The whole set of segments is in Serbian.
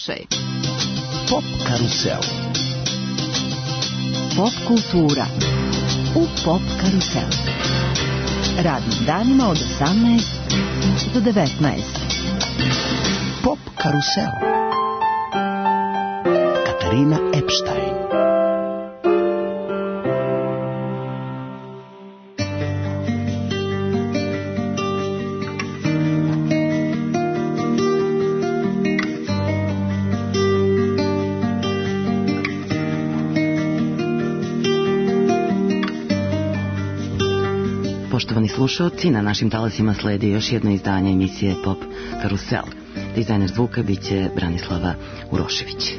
Slušaj. Pop karusel. Pop kultura u Pop karusel. Radnim danima od 18 do 19. Pop karusel. Katarina Epstein. Poštovani slušalci, na našim talasima sledi još jedno izdanje emisije Pop Karusel. Dizajner zvuka biće Branislava Urošević.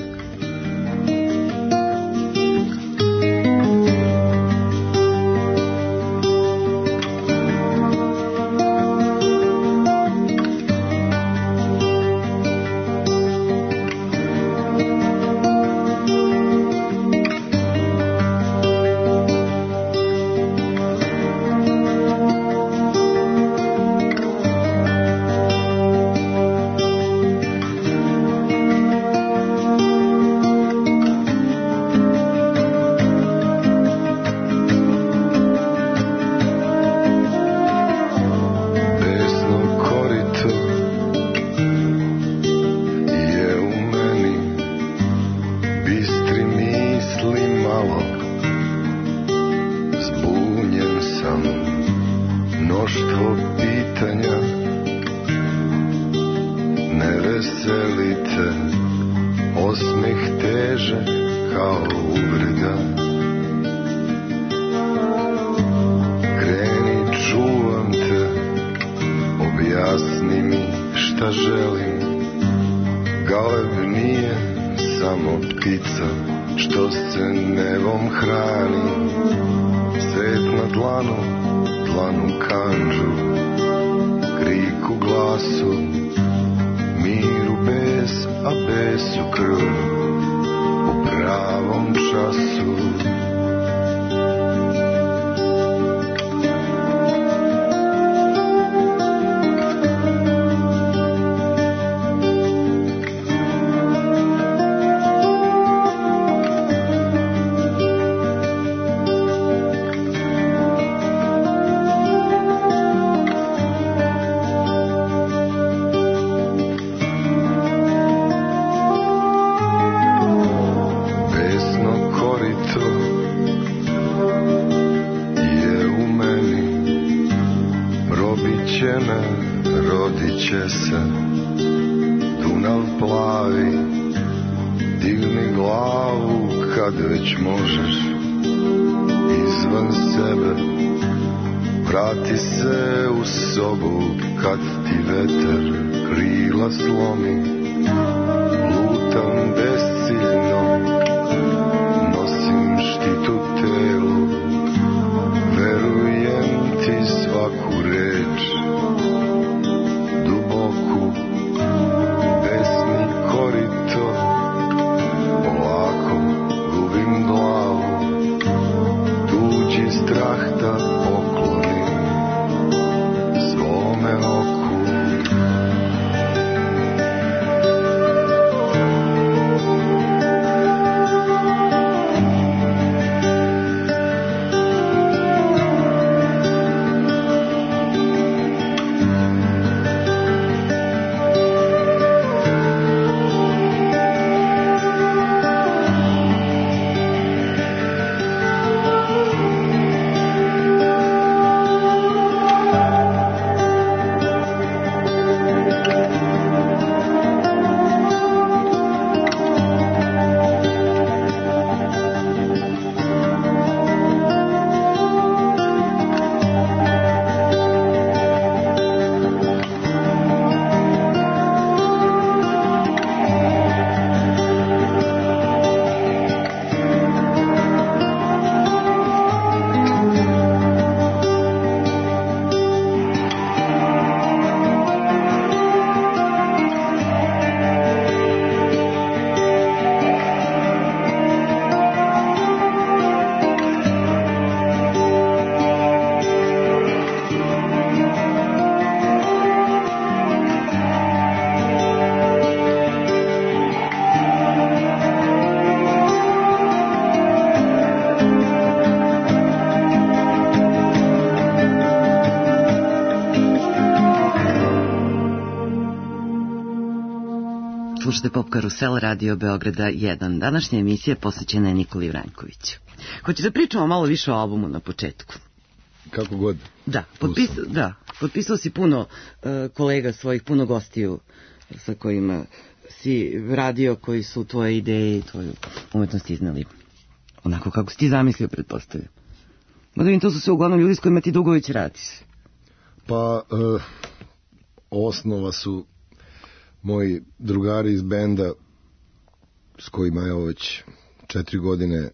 Slušate Pop Karusel, Radio Beograda 1. Današnja emisija posvećena je Nikoli Vranjkoviću. Hoće da pričamo malo više o albumu na početku. Kako god. Da, potpisao si puno kolega svojih, puno gostiju sa kojima si radio, koji su tvoje ideje i tvoju umetnost iznali onako kako si ti zamislio, pretpostavio. Mada vidim, to su sve uglavnom ljudi s kojima ti dugo već radiš. Pa, osnova su moji drugari iz benda s kojima evo već 4 godine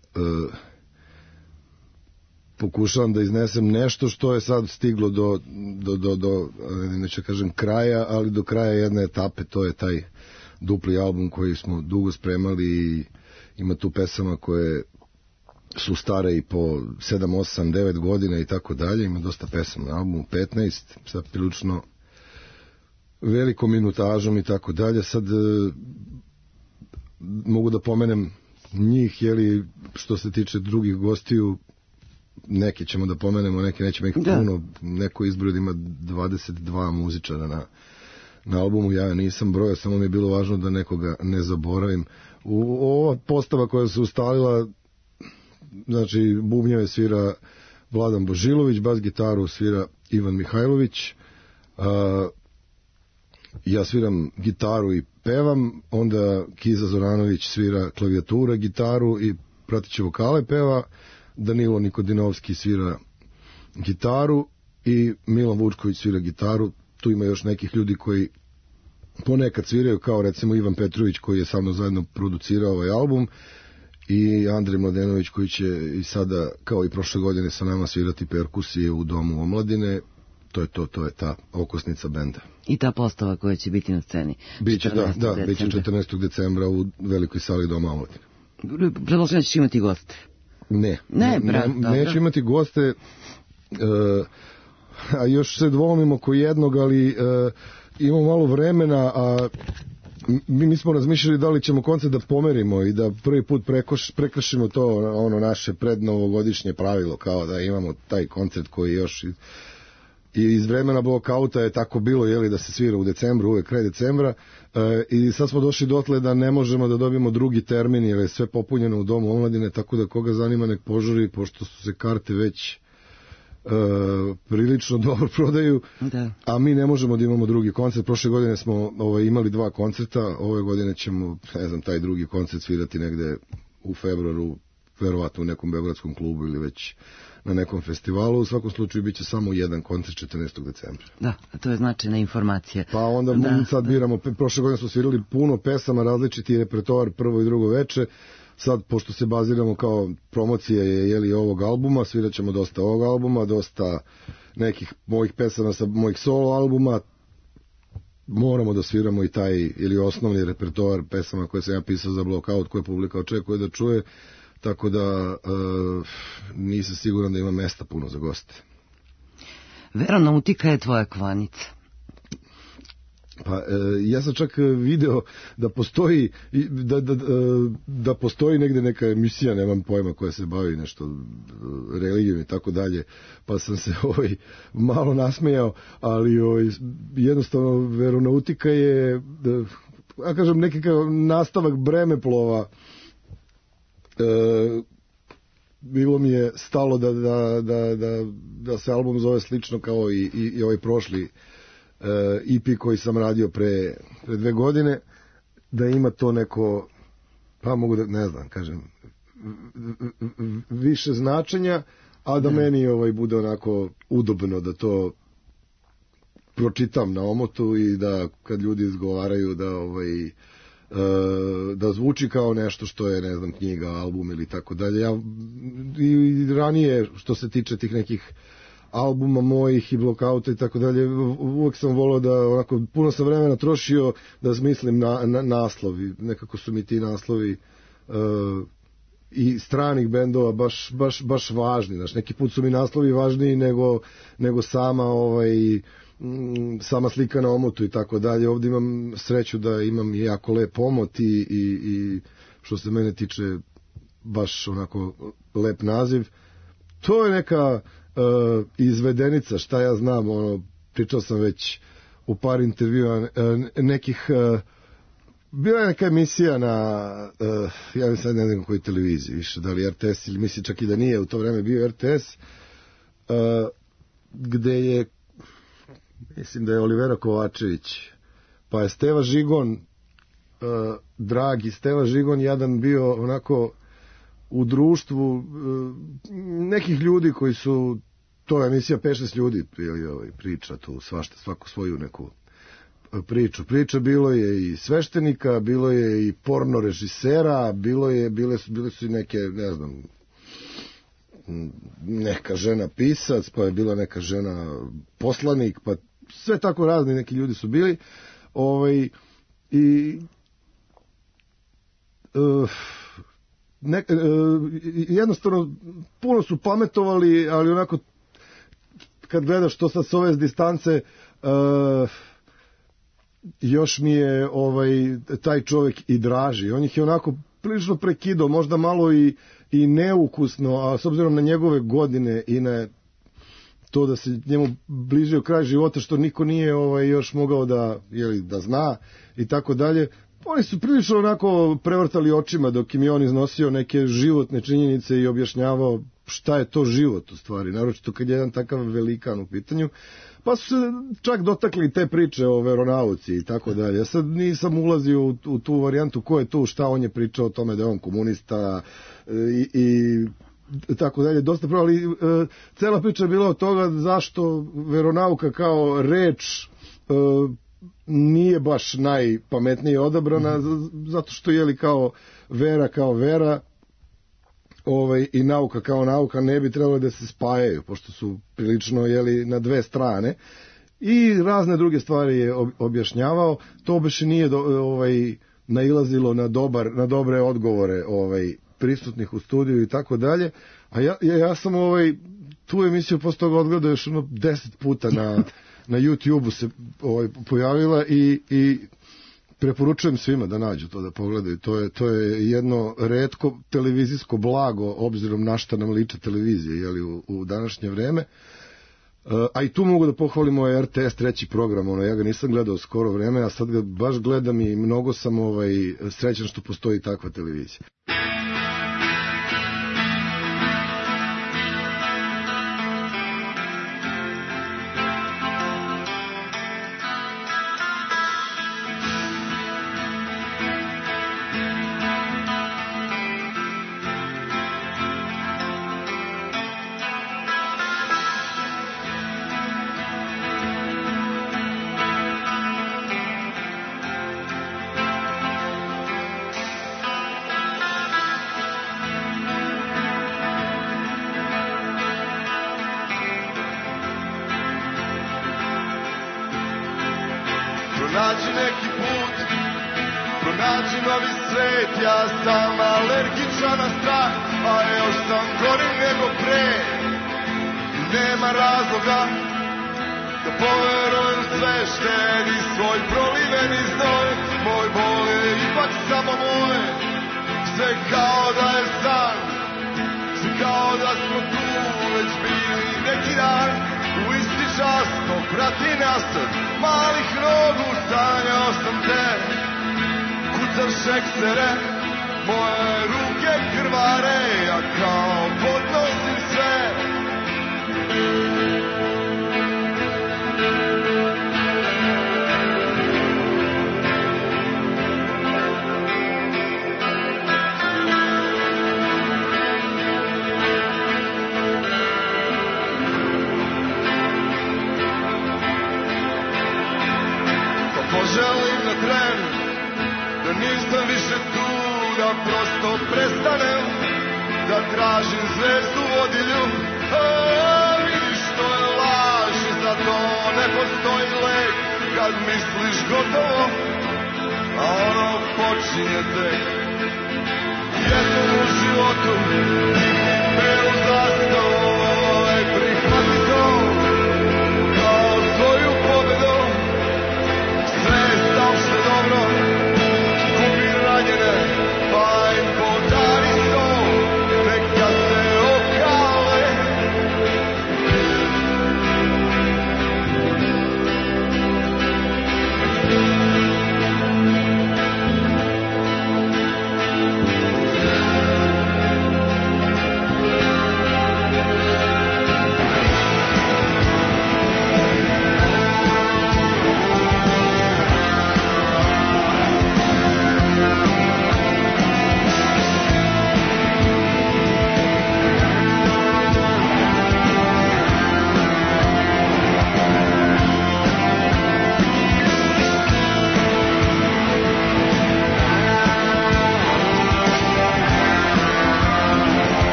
pokušavam da iznesem nešto što je sad stiglo do neću kažem kraja, ali do kraja jedne etape. To je taj dupli album koji smo dugo spremali i ima tu pesama koje su stare i po 7, 8, 9 godina i tako dalje. Ima dosta pesama na albumu, 15 sa prilično velikom minutažom i tako dalje. Sad mogu da pomenem njih, jeli, što se tiče drugih gostiju, neke ćemo da pomenemo, neke nećemo ih puno. Neko izbroj ima 22 muzičara na albumu, ja nisam brojao, samo mi je bilo važno da nekoga ne zaboravim. Ova postava koja se ustalila, znači bubnjeve svira Vladan Božilović, bas gitaru svira Ivan Mihajlović, ja sviram gitaru i pevam, onda Kiza Zoranović svira klavijatura, gitaru i prateće vokale peva, Danilo Nikodinovski svira gitaru i Milan Vučković svira gitaru. Tu ima još nekih ljudi koji ponekad sviraju, kao recimo Ivan Petrović koji je sa mnom zajedno producirao ovaj album, i Andrej Mladenović koji će i sada, kao i prošle godine, sa nama svirati perkusije u Domu omladine. To je ta okosnica benda. I ta postava koja će biti na sceni. Biće 14. decembra u velikoj sali Doma omladine. Predloženo ćeš imati goste? Neću imati goste, a još se dvomimo oko jednog, ali imamo malo vremena, a mi smo razmišljali da li ćemo koncert da pomerimo i da prvi put prekršimo to ono naše prednovogodišnje pravilo, kao da imamo taj koncert koji još i iz vremena blokauta je tako bilo, jeli, da se svira u decembru, uvek kraj decembra, i sad smo došli dotle da ne možemo da dobijemo drugi termin jer je sve popunjeno u Domu omladine, tako da koga zanima nek požuri, pošto su se karte već prilično dobro prodaju, a mi ne možemo da imamo drugi koncert. Prošle godine smo imali 2 koncerta, ove godine ćemo, ne znam, taj drugi koncert svirati negde u februaru, verovatno u nekom beogradskom klubu ili već na nekom festivalu. U svakom slučaju biće samo jedan koncert 14. decembra. Da, to je značajna informacija. Pa onda sad biramo, prošle godine smo svirali puno pesama, različiti repertoar, prvo i drugo veče. Sad, pošto se baziramo kao promocije jeli ovog albuma, svirat ćemo dosta ovog albuma, dosta nekih mojih pesama sa mojih solo albuma. Moramo da sviramo i taj ili osnovni repertoar pesama koje sam ja pisao za Blockout, koje publika očekuje da čuje, tako da nisam siguran da ima mesta puno za goste. Veronautika je tvoja kvanica. Pa ja sam čak video da postoji da postoji negde neka emisija, nemam pojma, koja se bavi nešto religijom i tako dalje, pa sam se malo nasmejao, ali jednostavno veronautika je, ja kažem, nekakav nastavak Bremeplova. Bilo mi je stalo da se album zove slično kao i ovaj prošli EP koji sam radio pre 2 godine, da ima to neko, pa mogu da, ne znam, kažem, više značenja, a da meni bude onako udobno da to pročitam na omotu i da kad ljudi izgovaraju da zvuči kao nešto što je, ne znam, knjiga, album ili tako dalje. Ja i ranije, što se tiče tih nekih albuma mojih i Blockouta i tako dalje, uvek sam volao da onako puno sam vremena trošio da smislim naslovi. Nekako su mi ti naslovi i stranih bendova baš važni. Znaš, neki put su mi naslovi važniji nego sama slika na omotu i tako dalje. Ovdje imam sreću da imam jako lep omot i što se mene tiče baš onako lep naziv. To je neka izvedenica, šta ja znam, pričao sam već u par intervjua nekih bila je neka emisija na, ja sad ne znam koji televiziji više, da li RTS ili mislim čak i da nije u to vreme bio RTS, gde je, mislim da je Olivera Kovačević, pa je Steva Žigon, dragi Steva Žigon, jedan bio onako u društvu nekih ljudi koji su, to je emisija 5-6 ljudi priča tu svašta, svako svoju neku priču. Bilo je i sveštenika, bilo je i porno režisera, bile su i neke, ne znam, neka žena pisac, pa je bila neka žena poslanik, pa sve tako razni neki ljudi su bili. Jednostavno puno su pametovali, ali onako kad gledaš to sad s ove distance, još mi je taj čovjek i draži. On ih je onako prilično prekidao, možda malo i neukusno, a s obzirom na njegove godine i na to da se njemu bližio kraj života što niko nije još mogao da zna i tako dalje. Oni su prilično onako prevrtali očima dok im je on iznosio neke životne činjenice i objašnjavao šta je to život u stvari, naročito kad je jedan takav velikan u pitanju. Pa su se čak dotakli te priče o veronauci i tako dalje. Ja sad nisam ulazio u tu varijantu ko je tu, šta on je pričao o tome da je on komunista i tako dalje. Dosta pravo, ali cela priča je bila od toga zašto veronauka kao reč nije baš najpametnije odabrana, zato što je li kao vera i nauka kao nauka ne bi trebalo da se spajaju, pošto su prilično na dve strane. I razne druge stvari je objašnjavao. To baš nije nailazilo na dobre odgovore prisutnih u studiju i tako dalje. A ja sam tu emisiju posle toga odgledao još 10 puta na YouTube-u se pojavila i preporučujem svima da nađu to, da pogledaju. To je jedno retko televizijsko blago, obzirom na šta nam liče televizije u današnje vreme. A i tu mogu da pohvalim ovaj RTS treći program, ja ga nisam gledao skoro vreme, a sad ga baš gledam i mnogo sam srećan što postoji takva televizija. Pronađi neki put, pronađi novi svet, ja sam alergičan na strah, a još sam gori nego pre. Nema razloga da poverujem sve, štedi svoj proliveni znoj, moj bol je ipak samo moj, sve kao da je san, sve kao da smo tu već bili neki dan. U isti čas to prati nas od malih nogu, sanjao sam te, kucam šeksere, moje ruke krvare, ja kao podnosim sve. Poželim na tren, da nisam više tu, da prosto prestanem, da tražim zvezdu vodilju. Vidiš to je laž i za to ne postoji lek, kad misliš gotovo, a ono počinje tek. Jednom u životu, belu zastavu, prihvati to, kao svoju pobedu. Sve je stavše dobro, kupi ranjene, pa im podari sto, neka se okale.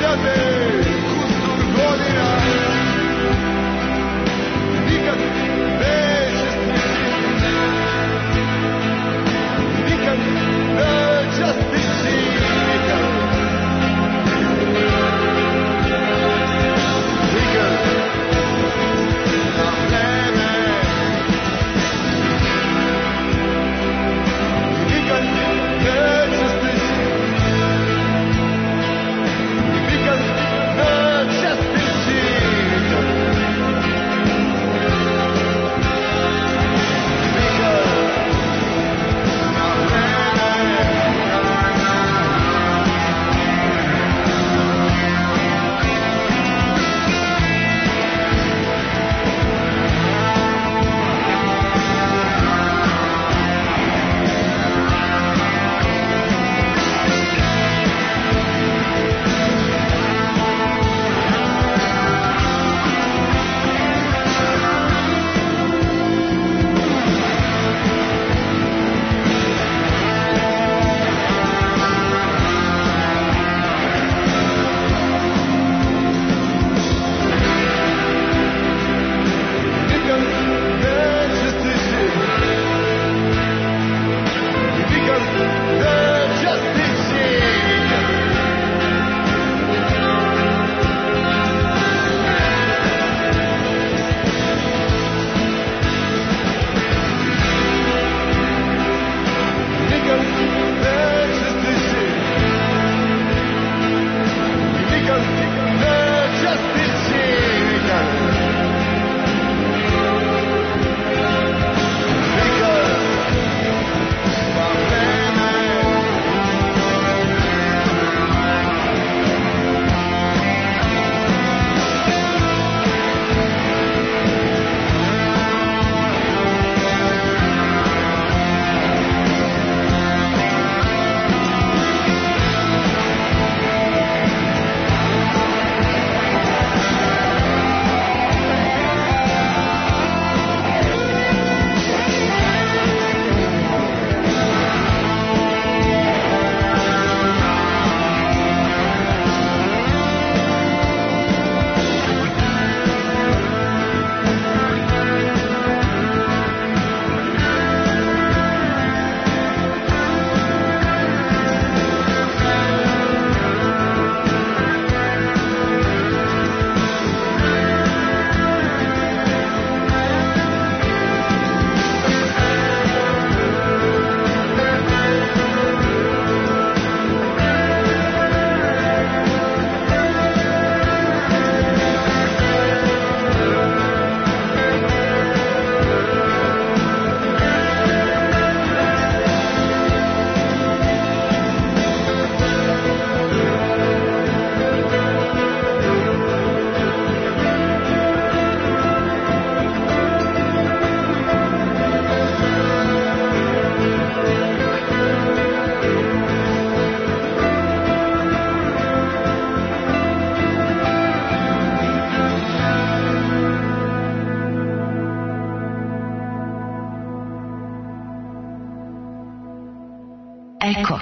Eko.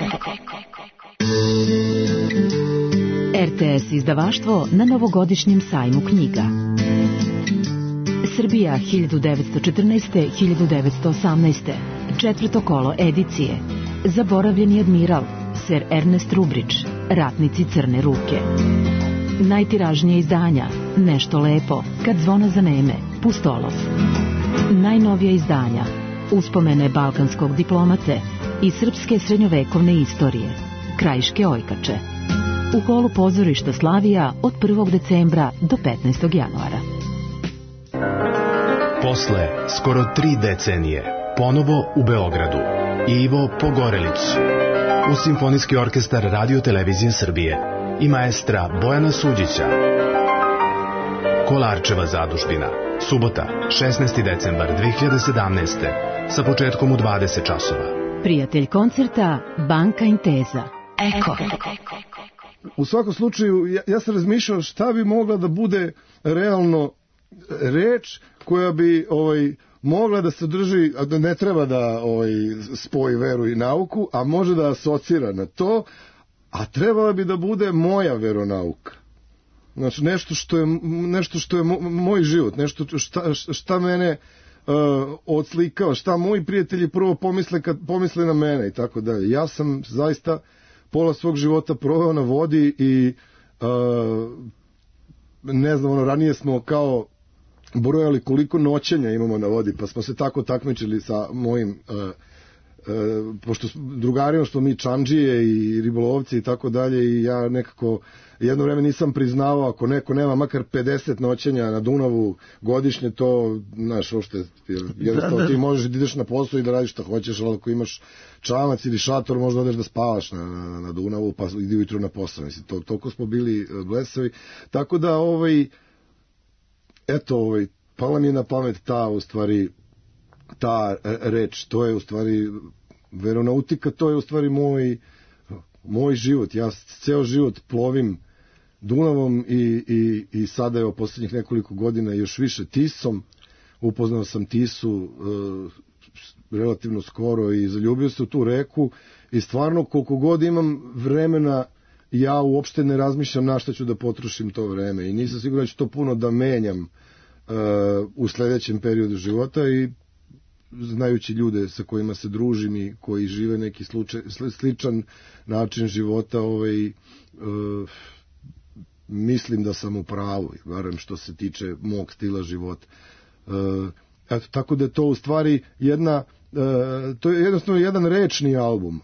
RTS izdavaštvo na novogodišnjem sajmu knjiga. Srbija 1914-1918. Četvrto kolo edicije. Zaboravljeni admiral, Sir Ernest Rubridge, Ratnici crne ruke. Najtiražnije izdanja, Nešto lepo, Kad zvona zaneme, Pustolov. Najnovija izdanja, Uspomene balkanskog diplomate i srpske srednjovekovne istorije, Krajiške ojkače. U holu pozorišta Slavija od 1. decembra do 15. januara. Posle skoro 3 decenije, ponovo u Beogradu, Ivo Pogorelić, uz Simfonijski orkestar Radio Televizije Srbije i maestra Bojana Suđića. Kolarčeva zadužbina, subota, 16. decembar 2017. sa početkom u 20 časova. Prijatelj koncerta Banka Inteza. Eko. U svakom slučaju, ja sam razmišljao šta bi mogla da bude realno reč koja bi mogla da sadrži, da ne treba da spoji veru i nauku, a može da asocira na to, a trebala bi da bude moja veronauka. Znači, nešto što je moj život, nešto šta mene odslikao, šta moji prijatelji prvo pomisle kad pomisle na mene i tako dalje. Ja sam zaista pola svog života proveo na vodi i ne znam, ranije smo kao brojali koliko noćenja imamo na vodi, pa smo se tako takmičili sa mojim pošto drugarima što mi čandžije i ribolovci i tako dalje, i ja nekako jedno vreme nisam priznavao ako neko nema makar 50 noćenja na Dunavu godišnje, to, znaš, uopšte, jednostavno ti možeš da ideš na posao i da radiš šta hoćeš, ali ako imaš čamac ili šator možda odeš da spavaš na Dunavu, pa idi ujutru na posao. Mislim, toliko smo bili blesavi. Tako da, pala mi je na pamet ta reč, to je u stvari veronautika, to je u stvari moj život. Ja ceo život plovim Dunavom i sada je o posljednjih nekoliko godina još više Tisom. Upoznao sam Tisu relativno skoro i zaljubio se u tu reku i stvarno koliko god imam vremena ja uopšte ne razmišljam na šta ću da potrošim to vreme i nisam siguran da ću to puno da menjam u sledećem periodu života, i znajući ljude sa kojima se družim i koji žive neki sličan način života, mislim da sam u pravu, barem što se tiče mog stila života. Eto, tako da je to u stvari to je jednostavno jedan rečni album.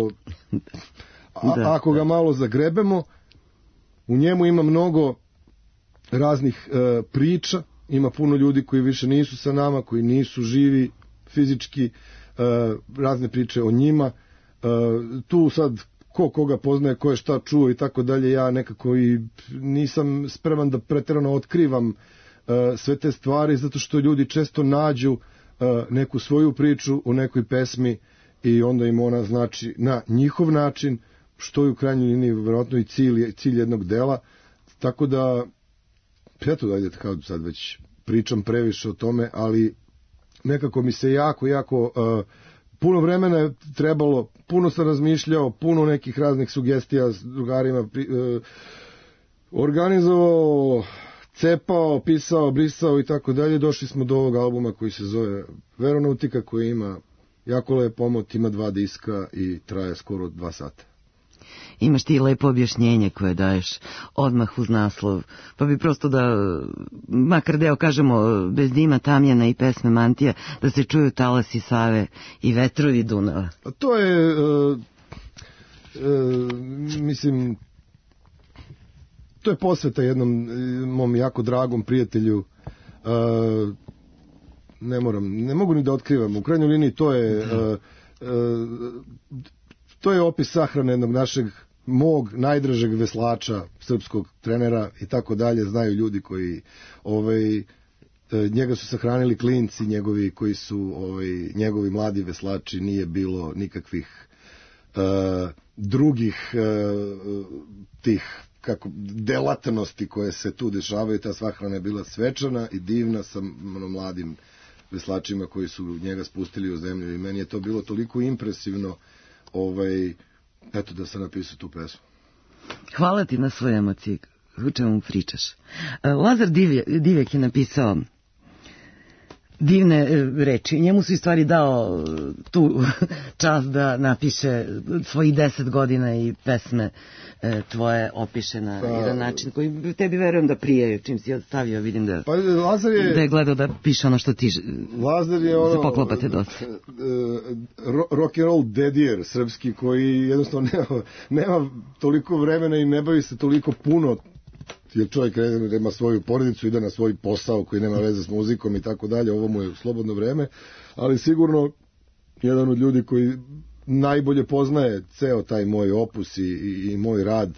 Ako ga malo zagrebemo, u njemu ima mnogo raznih priča, ima puno ljudi koji više nisu sa nama, koji nisu živi fizički, razne priče o njima. Tu sad koga poznaje, ko je šta čuo i tako dalje, ja nekako i nisam spreman da preterano otkrivam sve te stvari, zato što ljudi često nađu neku svoju priču u nekoj pesmi i onda im ona znači na njihov način, što je u krajnjoj liniji verovatno i cilj jednog dela. Tako da, eto, dajde, kao sad već pričam previše o tome, ali nekako mi se jako puno vremena je trebalo, puno sam razmišljao, puno nekih raznih sugestija s drugarima organizovao, cepao, pisao, brisao i tako dalje. Došli smo do ovog albuma koji se zove Veronautika, koji ima jako lep omot, ima 2 diska i traje skoro 2 sata. Imaš ti lepo objašnjenje koje daješ odmah uz naslov, pa bi prosto da, makar deo kažemo, bez dima tamjana i pesme Mantija, da se čuju talasi Save i vetrovi Dunava. A to je, mislim, to je posveta jednom mom jako dragom prijatelju, ne mogu ni da otkrivam, u krajnjoj liniji to je opis sahrane jednog mog najdražeg veslača, srpskog trenera i tako dalje. Znaju ljudi koji njega su sahranili klinci njegovi koji su njegovi mladi veslači, nije bilo nikakvih drugih tih delatnosti koje se tu dešavaju. Ta sahrana je bila svečana i divna sa mladim veslačima koji su njega spustili u zemlju i meni je to bilo toliko impresivno, eto, da sam napisao tu pesmu. Hvala ti na svoje emocije, o čemu pričaš. Lazar Divjak je napisao divne reči. Njemu su i stvari dao tu čast da napiše svojih 10 godina i pesme tvoje opiše na jedan način koji tebi verujem da prije, čim si odstavio, vidim da je gledao da piše ono što ti se poklopate dosta. Rock and roll dedijer srpski koji jednostavno nema toliko vremena i ne bavi se toliko puno, jer čovjek ima svoju porodicu, ide na svoj posao koji nema veze s muzikom i tako dalje, ovo mu je slobodno vreme, ali sigurno jedan od ljudi koji najbolje poznaje ceo taj moj opus i moj rad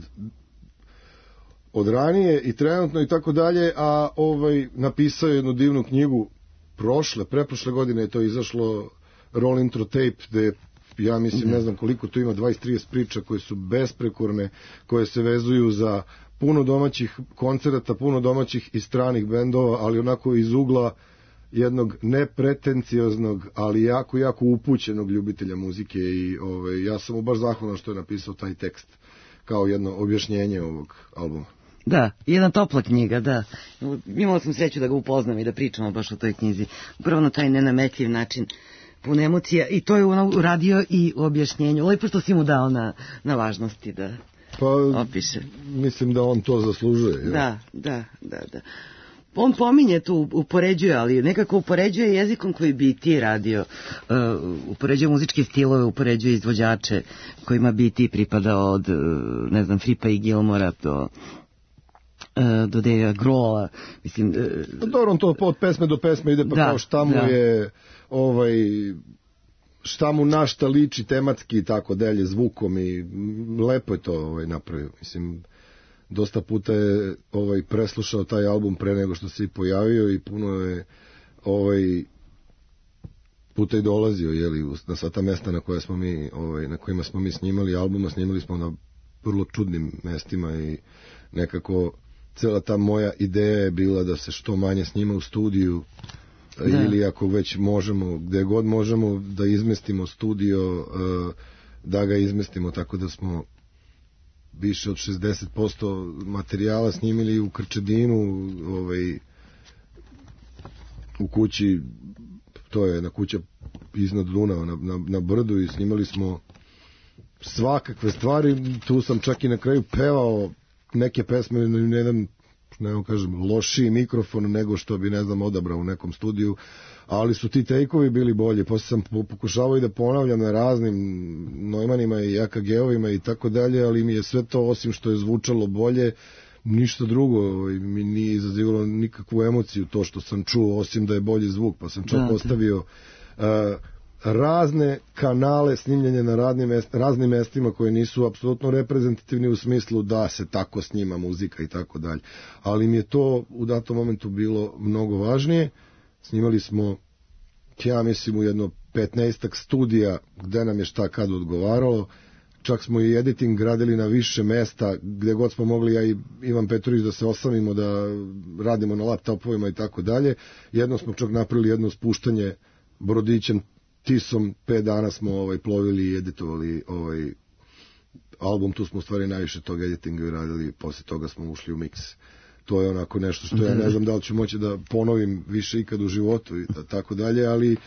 od ranije i trenutno i tako dalje, a napisao je jednu divnu knjigu preprošle godine je to izašlo, Roll Intro Tape, gde ja mislim, ne znam koliko tu ima, 20-30 priča koje su besprekorne, koje se vezuju za puno domaćih koncerata, puno domaćih i stranih bendova, ali onako iz ugla jednog nepretencioznog, ali jako upućenog ljubitelja muzike i ja sam mu baš zahvalan što je napisao taj tekst. kao jedno objašnjenje ovog albuma. Da, jedna topla knjiga, da. Imala sam sreću da ga upoznam i da pričamo baš o toj knjizi. Upravo na taj nenametljiv način, pun emocija, i to je ono uradio i u objašnjenju. Lepo što si mu dao na važnosti da opiše. Mislim da on to zaslužuje. Da. On pominje tu, upoređuje, ali nekako upoređuje jezikom koji bi ti radio. Upoređuje muzičke stilove, upoređuje izvođače kojima bi ti pripadao od, ne znam, Fripa i Gilmora do Davea Grohla. Mislim, dobro, on to od pesme do pesme ide, pa kao šta mu je šta mu na šta liči tematski i tako dalje, zvukom, i lepo je to napravio. Mislim, dosta puta je preslušao taj album pre nego što se i pojavio i puno je puta i dolazio, na sva ta mesta na koja smo mi, na kojima smo mi snimali albuma, snimali smo na vrlo čudnim mestima i nekako cela ta moja ideja je bila da se što manje snima u studiju, ili ako već možemo, gde god možemo da izmestimo studio, da ga izmestimo, tako da smo više od 60% materijala snimili u Krčedinu, u kući, to je jedna kuća iznad Dunava na brdu, i snimali smo svakakve stvari. Tu sam čak i na kraju pevao neke pesme na jedan, ne kažem, lošiji mikrofon nego što bi, ne znam, odabrao u nekom studiju, ali su ti take-ovi bili bolji. Posle sam pokušavao i da ponavljam na raznim Neumanima i EKG-ovima i tako dalje, ali mi je sve to, osim što je zvučalo bolje, ništa drugo mi nije izazivalo nikakvu emociju to što sam čuo, osim da je bolji zvuk, pa sam čak ostavio razne kanale snimljanja na raznim mestima koje nisu apsolutno reprezentativni u smislu da se tako snima muzika i tako dalje. Ali mi je to u datom momentu bilo mnogo važnije. Snimali smo, ja mislim, u jedno 15 studija gde nam je šta kad odgovaralo. Čak smo i editing gradili na više mesta gde god smo mogli, ja i Ivan Petrović, da se osamimo, da radimo na laptopovima i tako dalje. Jedno smo čak napravili jedno spuštanje brodićem Tisom, 5 dana smo plovili i editovali album. Tu smo u stvari najviše tog editinga radili, posle toga smo ušli u miks. To je onako nešto što ja ne znam da li ću moći da ponovim više ikad u životu i tako dalje, ali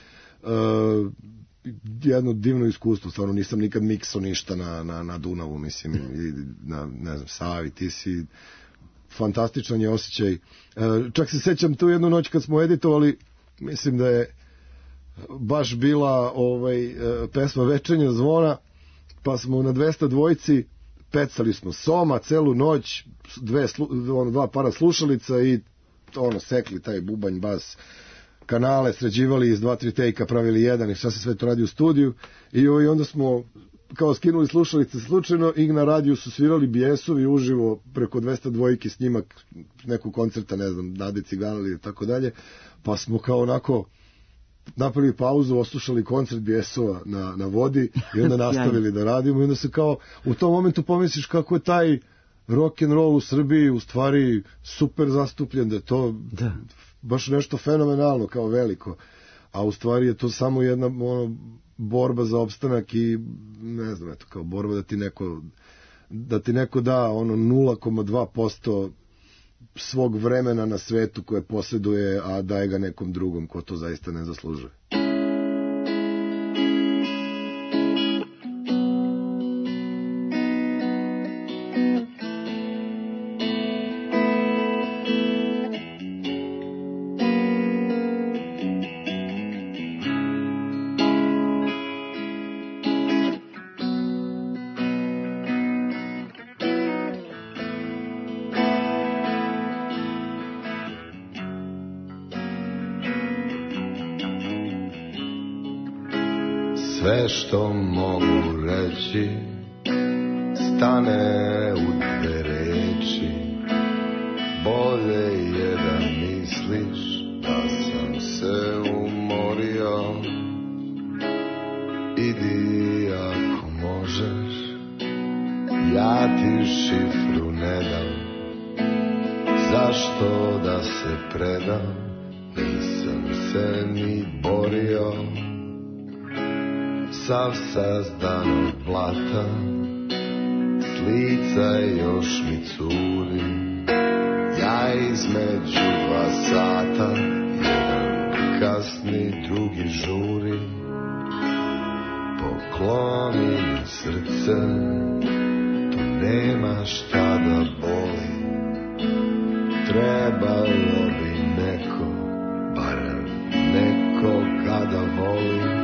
jedno divno iskustvo, stvarno nisam nikad miksao ništa na Dunavu, mislim, i na, ne znam, Savi, ti si, fantastičan je osjećaj. Čak se sećam tu jednu noć kad smo editovali, mislim da je baš bila pesma Večernja zvona, pa smo na 202 pecali smo soma celu noć, dva para slušalica i sekli taj bubanj, bas, kanale, sređivali iz 2-3 tejka, pravili jedan i šta se sve to radi u studiju, i onda smo kao skinuli slušalice slučajno i na radiju su svirali Bijesovi uživo preko 202 snimak nekog koncerta, ne znam, Nade Ciganali i tako dalje, pa smo kao onako napravili pauzu, oslušali koncert Bijesova na vodi i onda nastavili da radimo, i onda se kao u tom momentu pomisliš kako je taj rock and roll u Srbiji u stvari super zastupljen, da je to baš nešto fenomenalno, kao veliko, a u stvari je to samo jedna borba za opstanak i ne znam, eto, kao borba da ti neko da 0,2% svog vremena na svetu koje posjeduje, a daje ga nekom drugom ko to zaista ne zaslužuje. Sve što mogu reći stane u 2 reči. Bolje je da misliš da sam se umorio. Idi ako možeš, ja ti šifru ne dam. Zašto da se predam, nisam se ni borio. Sav sazdan od blata, lica još mi curi. Ja između 2 sata, jedan kasni, drugi žuri. Pokloni mi srce, to nema šta da boli. Trebalo bi neko, barem neko kada voli.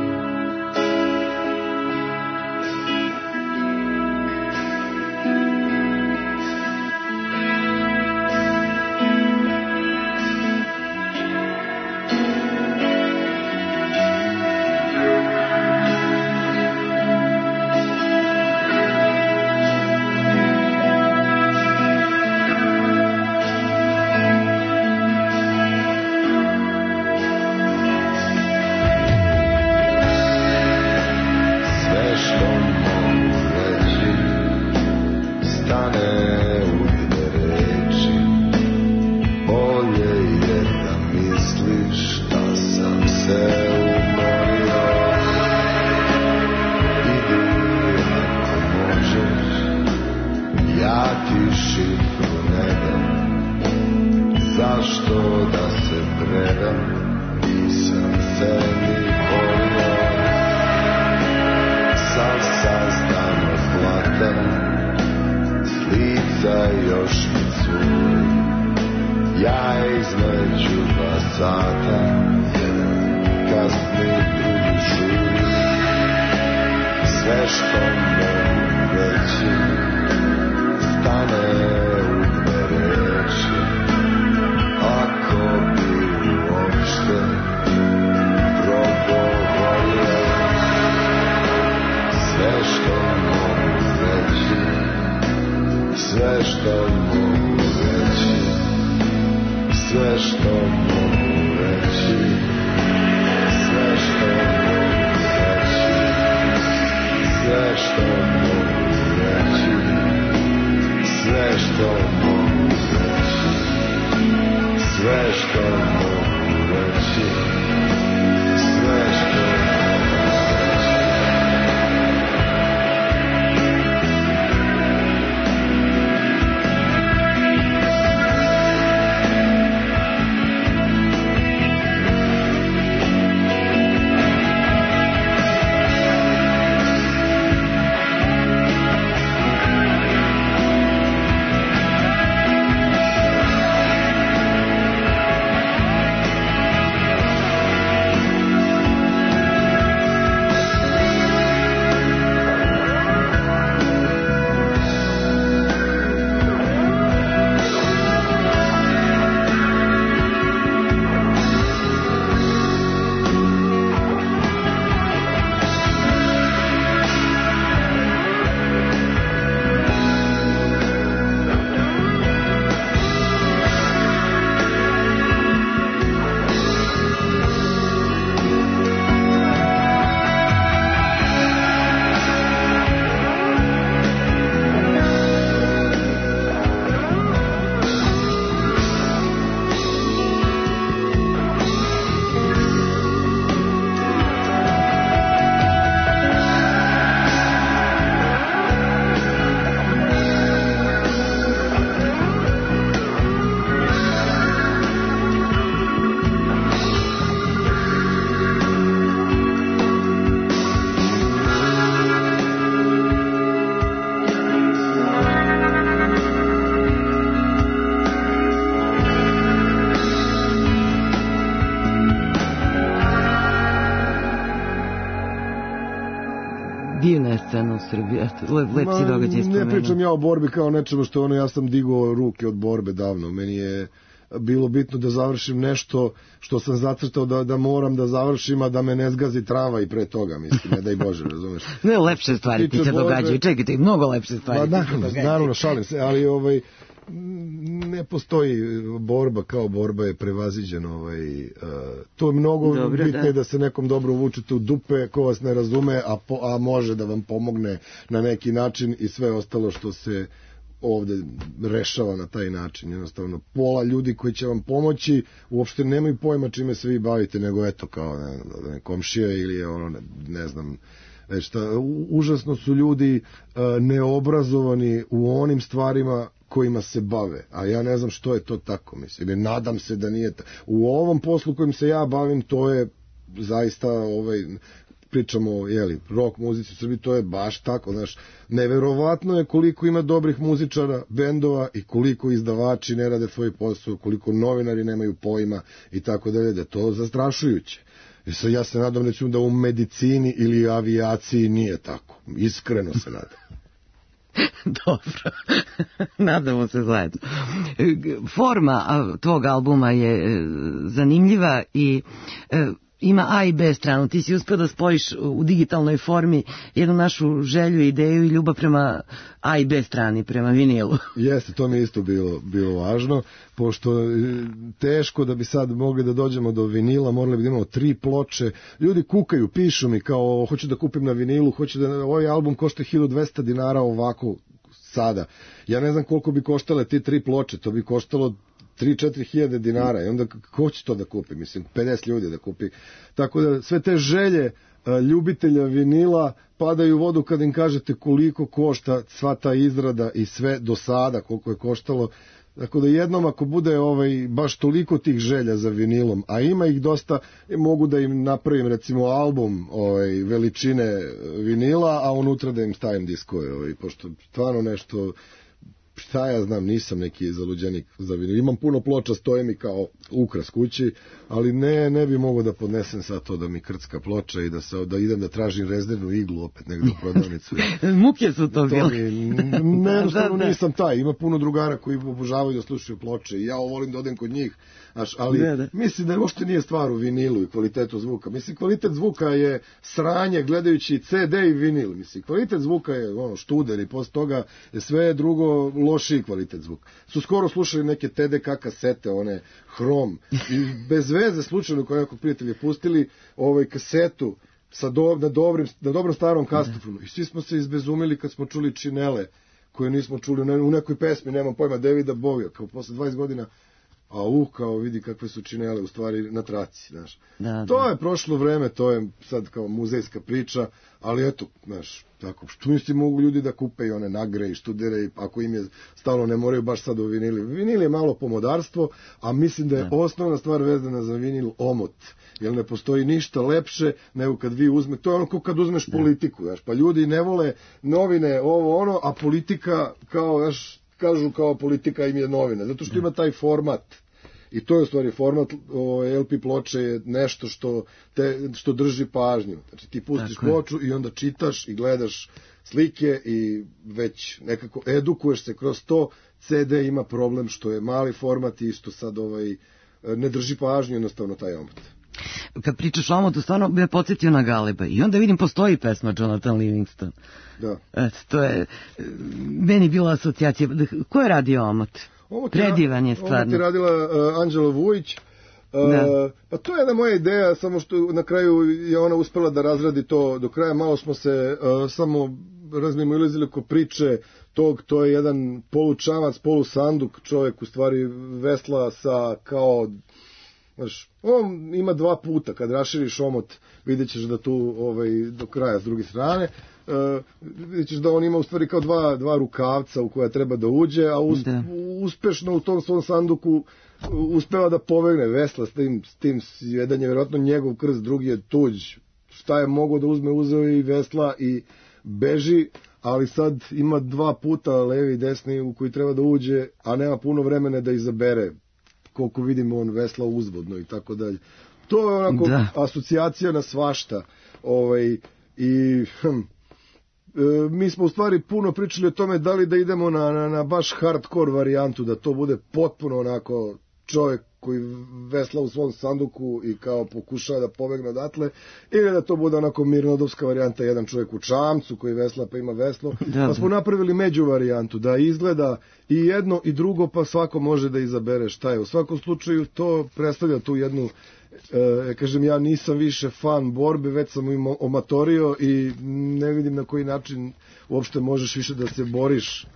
divna je scena u Srbiji, lep si događaj spomenuo. Ne pričam ja o borbi kao nečemu što ja sam digao ruke od borbe davno. Meni je bilo bitno da završim nešto što sam zacrtao da moram da završim, a da me ne zgazi trava i pre toga, mislim, ne daj Bože, razumeš? Ne, lepše stvari ti se događaju, čekajte, mnogo lepše stvari. Naravno, šalim se, ali ne postoji borba kao borba je prevaziđen. To je mnogo bitno da se nekom dobro uvučete u dupe, ko vas ne razume, a može da vam pomogne na neki način i sve ostalo što se ovde rešava na taj način. Jednostavno, pola ljudi koji će vam pomoći uopšte nemaju pojma čime se vi bavite, nego eto kao komšija ili ne znam, Užasno su ljudi neobrazovani u onim stvarima kojima se bave, a ja ne znam što je to tako, mislim, nadam se da nije u ovom poslu kojim se ja bavim, to je zaista pričamo, rock muzici u Srbiji, to je baš tako, znaš, neverovatno je koliko ima dobrih muzičara, bendova i koliko izdavači ne rade svoj posao, koliko novinari nemaju pojma i tako dalje, da je to zastrašujuće. Ja se nadam da u medicini ili avijaciji nije tako, iskreno se nadam. Dobro, nadamo se zajedno. Forma tvog albuma je zanimljiva i ima A i B stranu. Ti si uspio da spojiš u digitalnoj formi jednu našu želju, ideju i ljubav prema A i B strani, prema vinilu. Jeste, to mi je isto bilo važno, pošto teško da bi sad mogli da dođemo do vinila, morali bi da imamo 3 ploče. Ljudi kukaju, pišu mi kao hoću da kupim na vinilu, ovaj album košta 1200 dinara ovako sada. Ja ne znam koliko bi koštale ti 3 ploče, to bi koštalo 3-4 hiljade dinara i onda ko će to da kupi? Mislim, 50 ljudi da kupi. Tako da sve te želje ljubitelja vinila padaju u vodu kad im kažete koliko košta sva ta izrada i sve do sada koliko je koštalo. Tako da jednom ako bude baš toliko tih želja za vinilom, a ima ih dosta, mogu da im napravim recimo album veličine vinila, a unutra da im stavim diskove, pošto stvarno nešto, šta ja znam, nisam neki zaluđenik za vinil. Imam puno ploča, stoje mi kao ukras kući, ali ne bi mogao da podnesem sad to da mi krcka ploča i da idem da tražim rezervnu iglu opet negde u prodavnicu. Muke su to bile. Jednostavno nisam taj. Ima puno drugara koji obožavaju da slušaju ploče i ja volim da odem kod njih. Ali mislim da uopšte nije stvar u vinilu i kvalitetu zvuka. Mislim, kvalitet zvuka je sranje gledajući CD i vinil. Mislim, kvalitet zvuka je študer i posle toga je sve drugo lošiji kvalitet zvuka. Su skoro slušali neke TDK kasete, one Hrom, i bez veze slučajno koji nekog prijatelja pustili kasetu na dobrom starom kastofonu. I svi smo se izbezumili kad smo čuli činele koje nismo čuli u nekoj pesmi, nemam pojma, Davida Bovija, kao posle 20 godina, kao vidi kakve su činele u stvari na traci, znaš. To je prošlo vreme, to je sad kao muzejska priča, ali eto, znaš, tako, što mislim mogu ljudi da kupe i one nagre i študere, i ako im je stalo, ne moraju baš sad u vinili. Vinil je malo pomodarstvo, a mislim da je osnovna stvar vezana za vinil omot, jer ne postoji ništa lepše nego kad vi uzmete, to je ono kao kad uzmeš politiku, znaš, pa ljudi ne vole novine, a politika kao, znaš, kažu kao politika im je novina, zato što ima taj format. I to je u stvari format, LP ploče je nešto što drži pažnju. Znači ti pustiš ploču i onda čitaš i gledaš slike i već nekako edukuješ se kroz to. CD ima problem što je mali format i isto sad ne drži pažnju jednostavno taj omot. Kad pričaš o omotu, stvarno me podsjetio na Galeba i onda vidim postoji pesma Jonathan Livingston. Da. To je meni bila asocijacija. Ko je radio omot? Predivan je stvarno. Omot je radila Anđela Vujić. Pa to je jedna moja ideja, samo što na kraju je ona uspela da razradi to do kraja. Malo smo se samo razmimoilazili oko priče tog, to je jedan polučamac, polusanduk, čovjek u stvari vesla sa kao, znaš, on ima 2 puta, kad raširiš omot vidjet ćeš da tu do kraja s druge strane, vidjet ćeš da on ima u stvari kao dva rukavca u koja treba da uđe, a uspešno u tom svom sanduku uspeva da pobegne vesla s tim, jedan je vjerojatno njegov krst, drugi je tuđ, šta je mogao da uzeo i vesla i beži, ali sad ima 2 puta, levi i desni, u koji treba da uđe, a nema puno vremena da izabere, koliko vidimo on vesla uzvodno i tako dalje. To je onako asocijacija na svašta. Mi smo u stvari puno pričali o tome da li da idemo na baš hardcore varijantu, da to bude potpuno onako čovjek koji vesla u svom sanduku i kao pokušava da pobegne odatle, ili da to bude onako mirnodopska varijanta, jedan čovjek u čamcu koji vesla pa ima veslo, pa smo napravili među varijantu, da izgleda i jedno i drugo, pa svako može da izabere šta je. U svakom slučaju to predstavlja tu jednu, kažem, ja nisam više fan borbe, već sam im omatorio i ne vidim na koji način uopšte možeš više da se boriš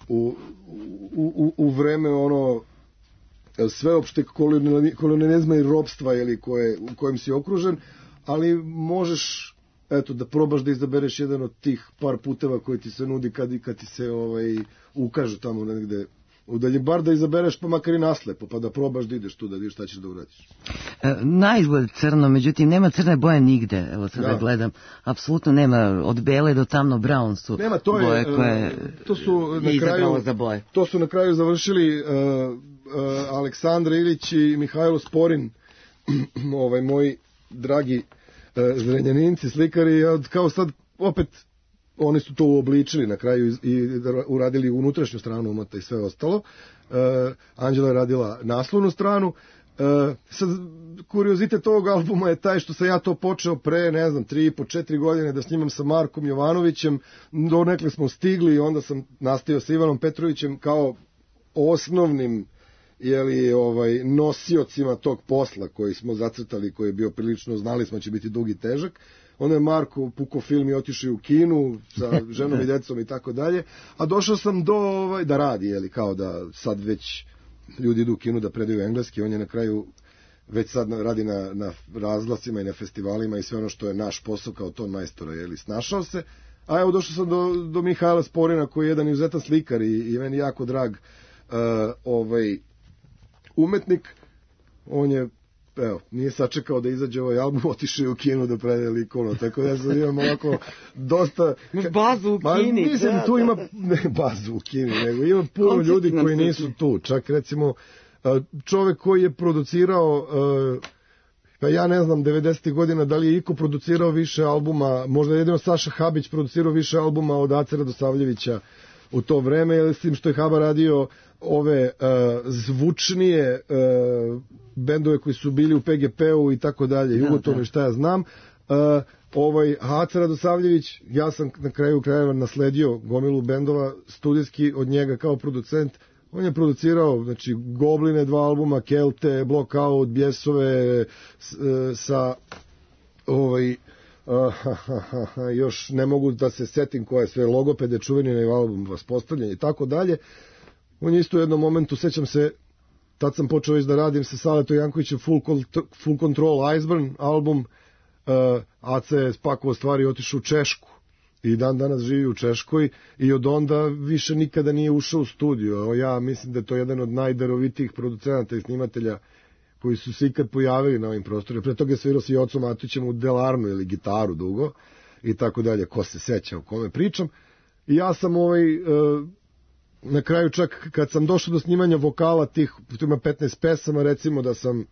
u vreme sveopšte kolonizma i ropstva u kojem si okružen, ali možeš eto, da probaš da izabereš jedan od tih par puteva koji ti se nudi kad ti se ukaže tamo negde udalji, bar da izabereš pa makar i naslepo, pa da probaš da ideš tu, da vidiš šta ćeš da uradiš. Na izgled crno, međutim nema crne boje nigde, evo sad da gledam, apsolutno nema, od bele do tamno brown su nema, to je, boje koje to su na je kraju, izabralo za boje. To su na kraju završili Aleksandar Ilić i Mihajlo Sporin, moji dragi Zrenjaninci, slikari, kao sad opet oni su to uobličili na kraju i uradili unutrašnju stranu omota i sve ostalo. Anđela je radila naslovnu stranu. Sad, kuriozitet ovog albuma je taj što sam ja to počeo pre, 3,5-4 godine da snimam sa Markom Jovanovićem. Donekle smo stigli i onda sam nastavio sa Ivanom Petrovićem kao osnovnim nosiocima tog posla koji smo zacrtali, koji je bio prilično, znali smo će biti dug i težak. Onda je Marko pukao film i otišao u kinu sa ženom i decom i tako dalje, a došao sam da radi, kao da sad već ljudi idu u kinu da predaju engleski, on je na kraju već sad radi na razglasima i na festivalima i sve ono što je naš posao kao ton majstora, snašao se. A evo došao sam do Mihajla Sporina koji je jedan izuzetan slikar i meni jako drag umetnik. On je nije sačekao da izađe ovaj album, otišao je u kinu da predaje likovno, tako da ja sad imam ovako dosta... Bazu u kini. Mislim, tu ima, ne bazu u kini, nego ima puno ljudi koji nisu tu. Čak recimo, čovek koji je producirao, pa ja ne znam, 90. godina da li je iko producirao više albuma, možda jedino Saša Habić producirao više albuma od Ace Radosavljevića u to vreme, jer s tim što je Haba radio ove zvučnije bendove koji su bili u PGP-u i tako dalje, Jugoton i šta ja znam. Aca Radosavljević, ja sam na kraju krajeva nasledio gomilu bendova studijski od njega kao producent. On je producirao, znači, Gobline 2 albuma, Kelte, Blockout, Bjesove, sa još ne mogu da se setim koje sve Logopede, čuveni album, Vaspostavljanje i tako dalje. On je isto u jednom momentu, sećam se, tad sam počeo već da radim sa Saletom Jankovićem Full Control Iceburn album. Aca je spakovao stvari i otišao u Češku i dan danas živi u Češkoj i od onda više nikada nije ušao u studio. Ja mislim da je to jedan od najdarovitijih producenata i snimatelja koji su se ikad pojavili na ovim prostorima. Pre toga je svirao sa Jocom Matićem u Delarnu ili gitaru dugo i tako dalje. Ko se seća o kome pričam. I ja sam na kraju čak kad sam došao do snimanja vokala tih, tu ima 15 pesama, recimo da sam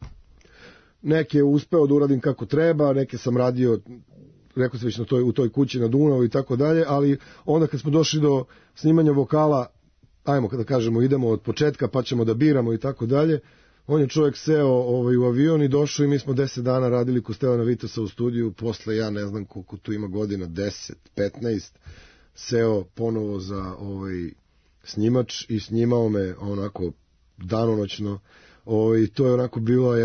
neke uspeo da uradim kako treba, neke sam radio, rekao sam već u toj kući na Dunavu i tako dalje, ali onda kad smo došli do snimanja vokala, ajmo da kažemo idemo od početka pa ćemo da biramo i tako dalje, on je čovjek seo u avion i došao i mi smo 10 dana radili kod Stevana Vitasa u studiju, posle ja ne znam koliko tu ima godina, 10, 15, seo ponovo za snimač i snimao me onako danonoćno. To je onako bila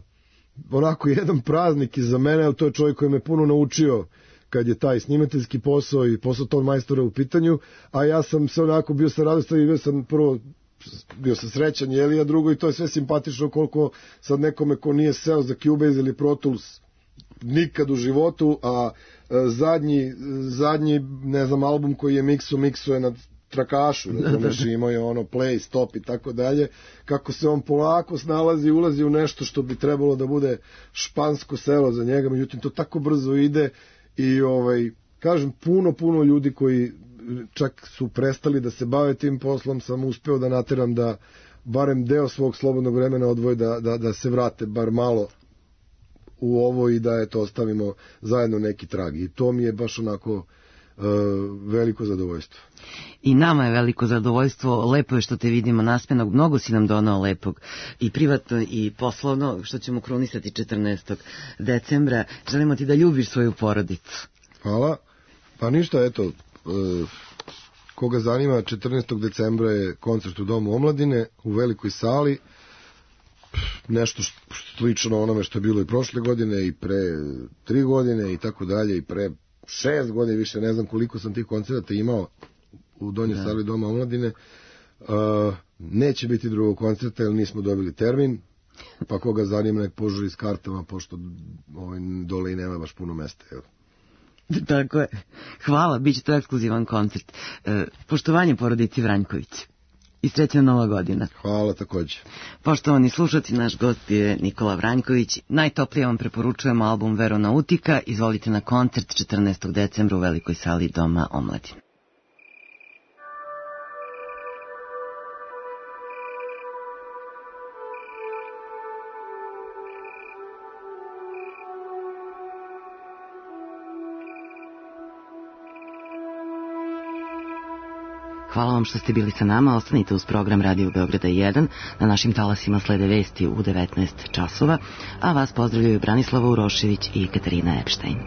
jedan praznik i za mene, ali to je čovjek koji me puno naučio kad je taj snimateljski posao i posao ton majstora u pitanju, a ja sam se onako bio sa radostan i bio sam srećan, a drugo i to je sve simpatično koliko sad nekome ko nije seo za Cubase ili Pro Tools nikad u životu, a zadnji ne znam, album koji je mikso je na trakašu, imao je play, stop i tako dalje, kako se on polako snalazi, ulazi u nešto što bi trebalo da bude špansko selo za njega, međutim to tako brzo ide i kažem, puno ljudi koji čak su prestali da se bave tim poslom, sam uspeo da nateram da barem deo svog slobodnog vremena odvoje da se vrate bar malo u ovo i da ostavimo zajedno neki trag. I to mi je baš onako veliko zadovoljstvo. I nama je veliko zadovoljstvo, lepo je što te vidimo nasmenog, mnogo si nam donao lepog i privatno i poslovno, što ćemo krunisati 14. decembra. Želimo ti da ljubiš svoju porodicu. Hvala. Pa ništa, eto, koga zanima, 14. decembra je koncert u Domu omladine u velikoj sali, nešto slično onome što je bilo i prošle godine i pre 3 godine i tako dalje i pre 6 godina, više ne znam koliko sam tih koncerta imao u donjoj sali Doma omladine. Neće biti drugog koncerta jer nismo dobili termin, pa koga zanima nek požuri s kartama, pošto dole i nema baš puno mesta. Tako je. Hvala, bit će to ekskluzivan koncert. Poštovanje porodici Vranjković. I srećna Nova godina. Hvala takođe. Poštovani slušatelji, naš gost je Nikola Vranjković. Najtoplije vam preporučujemo album Veronautika. Izvolite na koncert 14. decembra u Velikoj sali Doma omladine. Hvala vam što ste bili sa nama. Ostanite uz program Radio Beograda 1. Na našim talasima slede vesti u 19 časova, a vas pozdravljaju Branislava Urošević i Katarina Epštajn.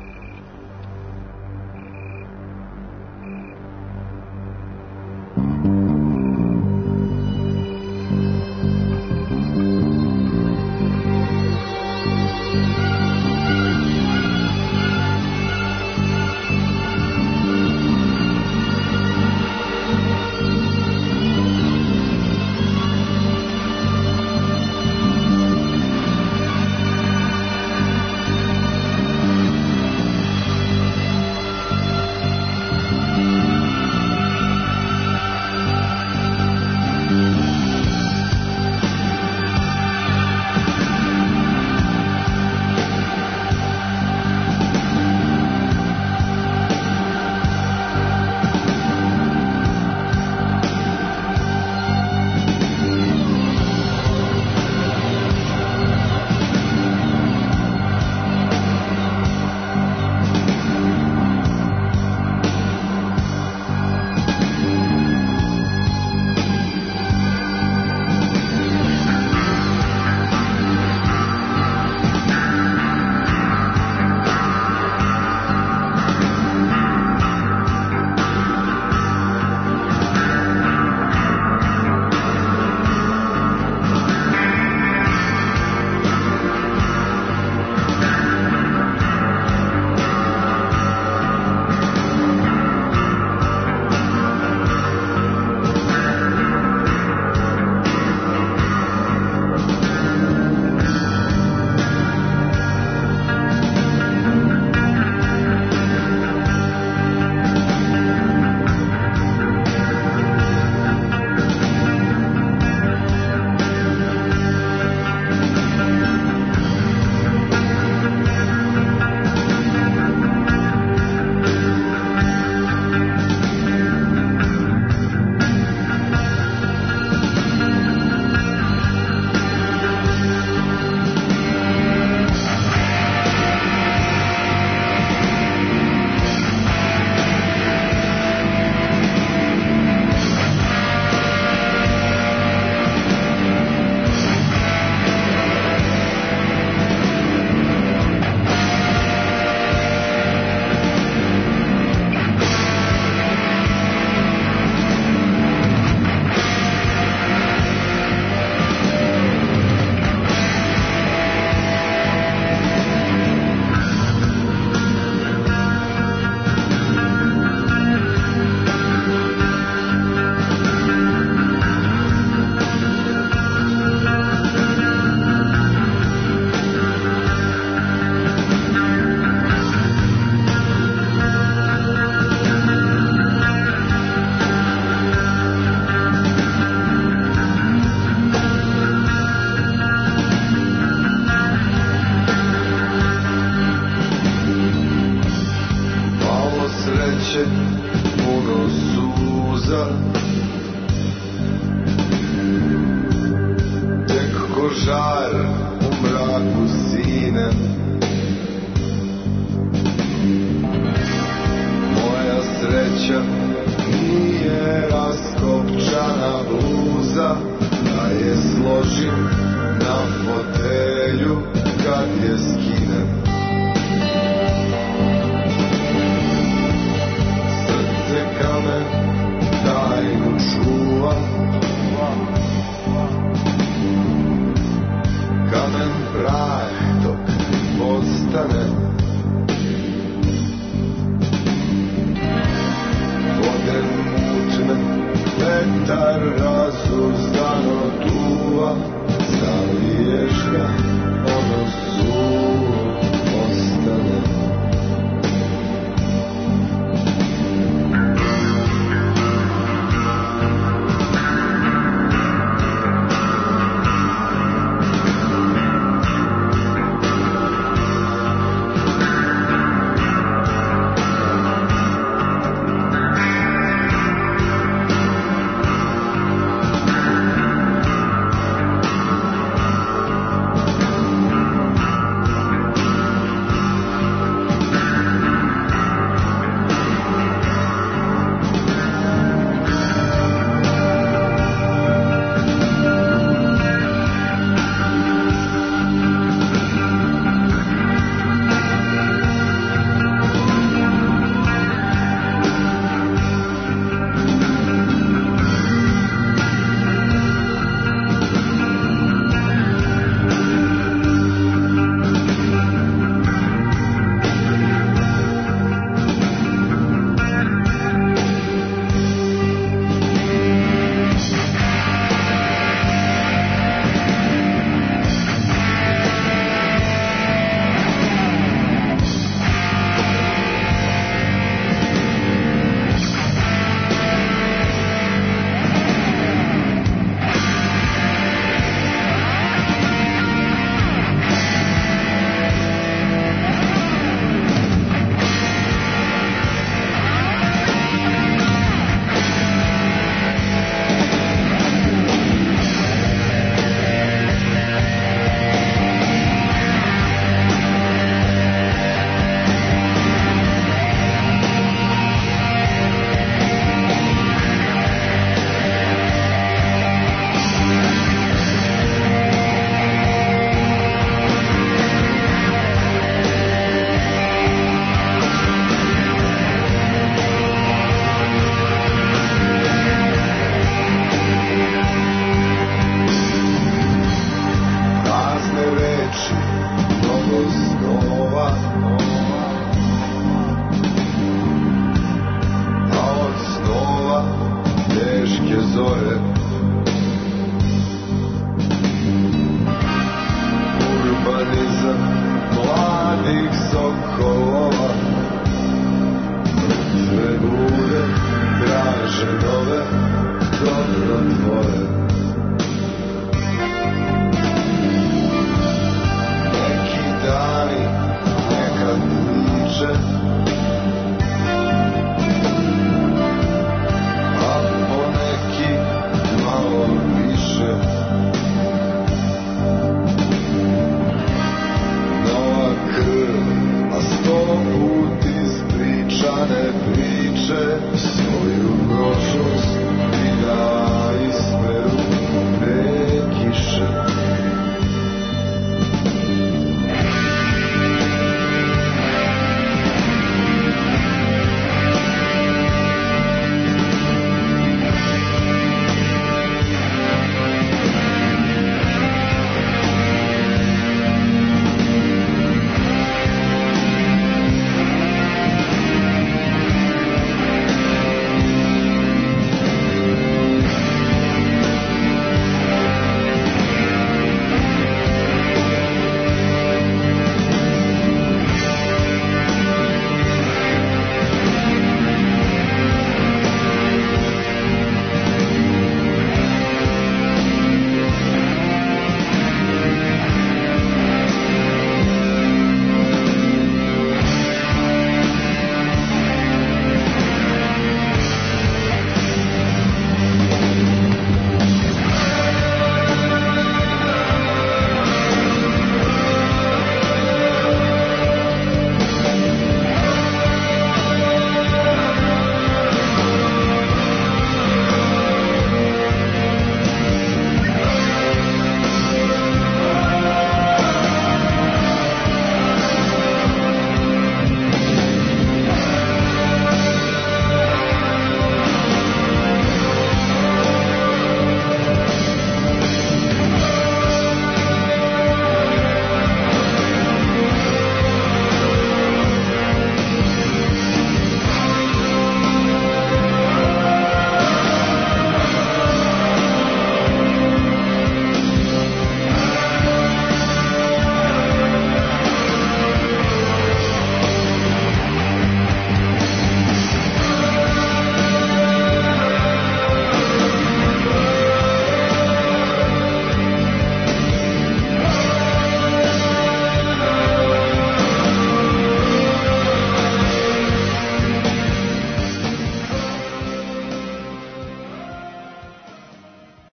Vetar razuzdano duva